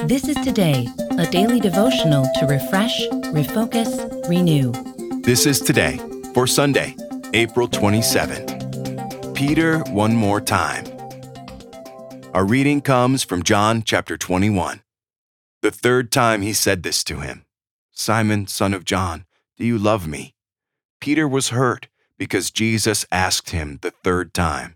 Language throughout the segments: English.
This is Today, a daily devotional to refresh, refocus, renew. This is Today for Sunday, April 27th. Peter one more time. Our reading comes from John chapter 21. The third time he said this to him, "Simon, son of John, do you love me?" Peter was hurt because Jesus asked him the third time.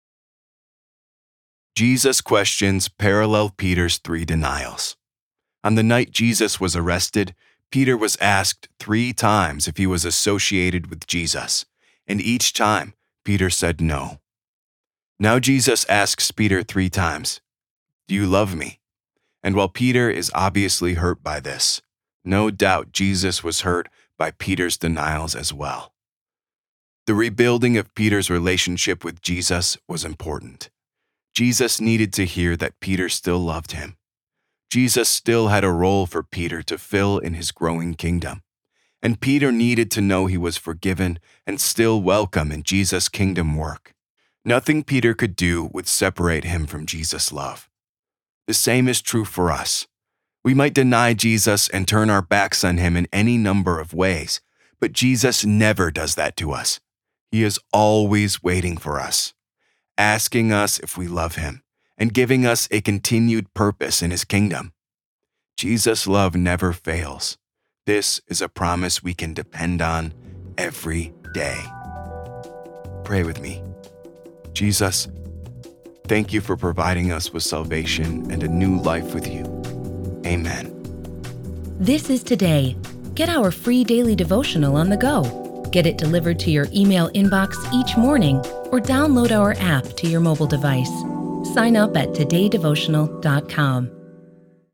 Jesus' questions parallel Peter's three denials. On the night Jesus was arrested, Peter was asked 3 times if he was associated with Jesus, and each time Peter said no. Now Jesus asks Peter 3 times, "Do you love me?" And while Peter is obviously hurt by this, no doubt Jesus was hurt by Peter's denials as well. The rebuilding of Peter's relationship with Jesus was important. Jesus needed to hear that Peter still loved him. Jesus still had a role for Peter to fill in his growing kingdom. And Peter needed to know he was forgiven and still welcome in Jesus' kingdom work. Nothing Peter could do would separate him from Jesus' love. The same is true for us. We might deny Jesus and turn our backs on him in any number of ways, but Jesus never does that to us. He is always waiting for us, asking us if we love him, and giving us a continued purpose in his kingdom. Jesus' love never fails. This is a promise we can depend on every day. Pray with me. Jesus, thank you for providing us with salvation and a new life with you. Amen. This is Today. Get our free daily devotional on the go. Get it delivered to your email inbox each morning or download our app to your mobile device. Sign up at todaydevotional.com.